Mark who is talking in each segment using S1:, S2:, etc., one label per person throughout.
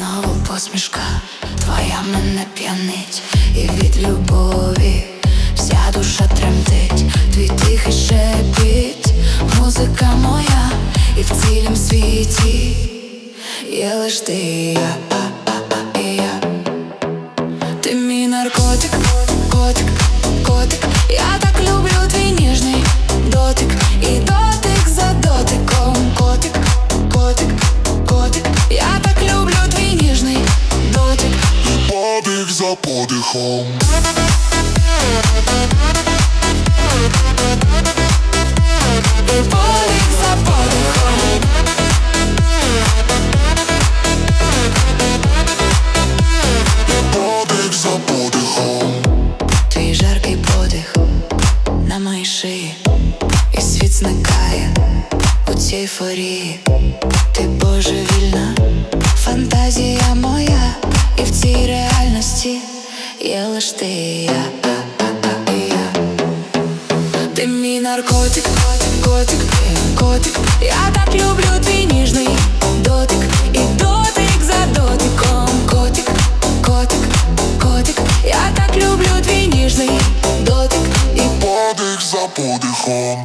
S1: знову посмішка твоя мене п'янить, і від любові вся душа тремтить. Твій тихий шепіт, музика моя, і в цілім світі є лиш ти і я, і я. Ти мій наркотик, котик, котик. Я так люблю твій ніжний дотик, і дотик за дотиком. Котик, котик, котик. Я так люблю твій ніжний дотик,
S2: і подих за подихом.
S1: і подих за подихом.
S2: І подих за подихом.
S1: Твій жаркий подих на моїй шиї, і світ зникає у цій ейфорії. Ти божевільна фантазія моя, і в цій реальності є лиш ти і я, і я. Ти мій наркотик, котик, котик. Я так люблю твій ніжний дотик, і дотик за дотиком. Котик, котик, котик. Я так люблю твій ніжний дотик, і
S2: подих за подихом.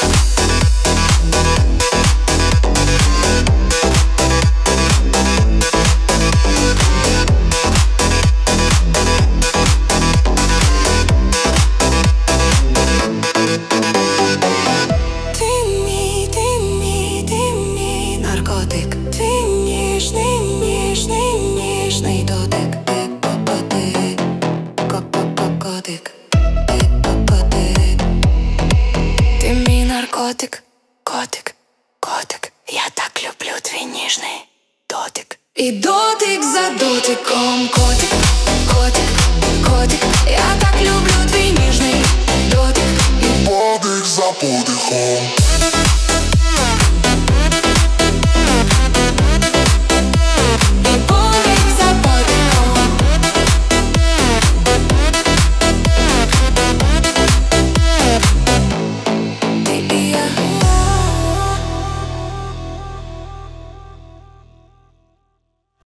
S1: наркотик, твій ніжний, ніжний, ніжний дотик. Котик, котик, котик. Ти мій наркотик, котик, котик. Я так люблю твій ніжний дотик, і дотик за дотиком. Котик, котик, котик. Я так люблю твій ніжний дотик,
S2: і подих за подихом.